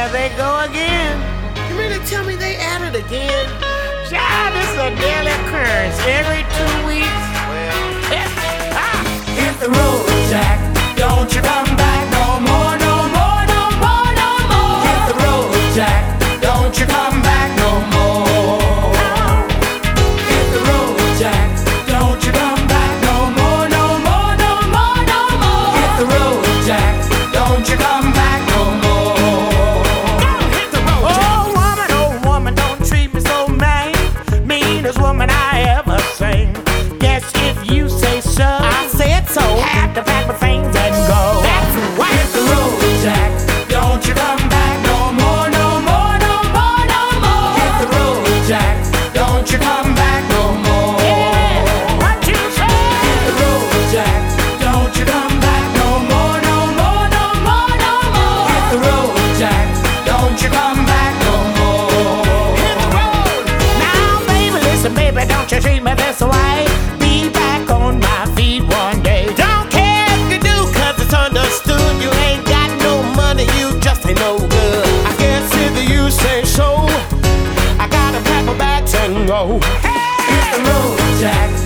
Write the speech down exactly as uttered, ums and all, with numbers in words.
there they go again. You mean to tell me they at it again? Child, this is a daily occurrence every two weeks. Well, it's, ah. Hit the road, Jack. Don't you come back no more, no more, no more, no more. Hit the road, Jack. Don't you come back no more. Hit the road, Jack. Don't you come back no more, no more, no more, no more. Hit the road, Jack. Don't you come back no more. Hit the road, Jack. Oh, woman, oh, woman, don't treat me so mean. Meanest woman I ever seen. Guess if you say so, I said so. have to pack my things and go. That's right. Hit the road, Jack. Don't you come back no more, no more, no more, no more. Hit the road, Jack. Don't you come back no more. Yeah, what you say? Hit the road, Jack. Don't you come back no more, no more, no more, no more. Hit the road, Jack. Don't you come back no more. Hit the road. Now, baby, listen, baby, don't you treat me this way. Be back on my feet one day. Don't care if you do, cause it's understood. You ain't got no money, you just ain't no good. I guess if you say so, I gotta pack my bags and go. Hit the road, Jack.